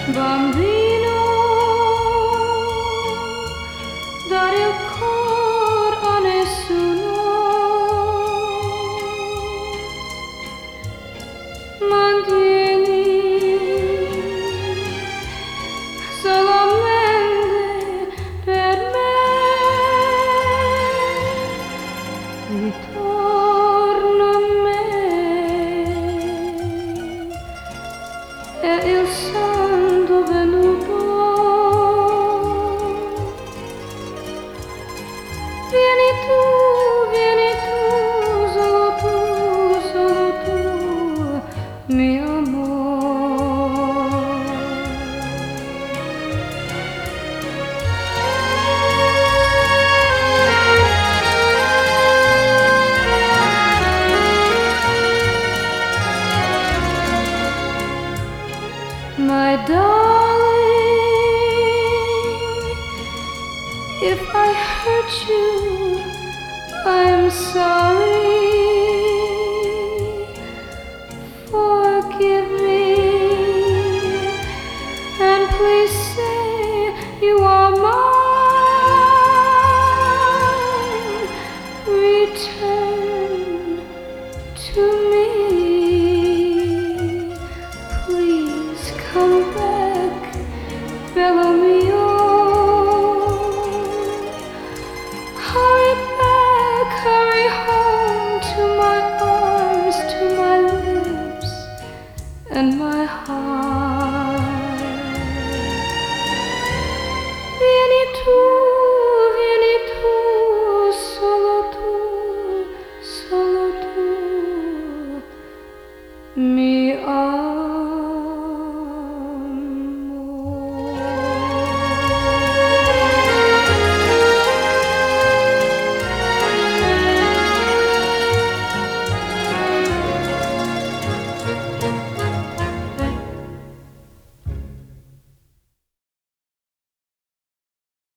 Bambino, dare il cor a nessuno, mantieni solamente per me, ritorna a me e il santo venuto. Vieni tu, solo tu, mio amore. My darling, if I hurt you, I'm sorry. Forgive me, and please say you are mine. Return to me, please come